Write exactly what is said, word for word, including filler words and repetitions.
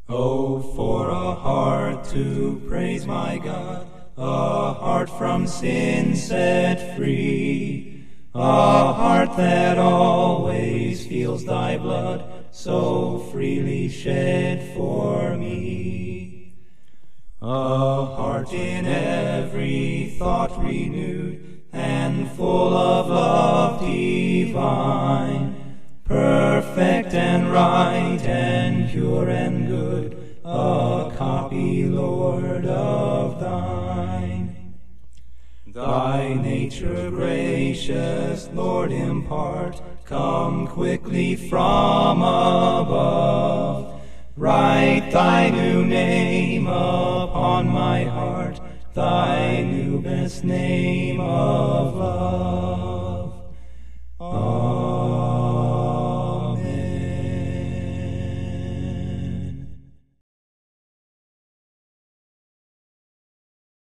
Oh, for a heart to praise my God, a heart from sin set free, a heart that always feels thy blood so freely shed for me. A heart in every thought renewed and full of love divine, perfect and right and pure and good, a copy, Lord, of thine. Thy nature gracious, Lord, impart, come quickly from above. Write thy new name upon my heart, thy new best name of love.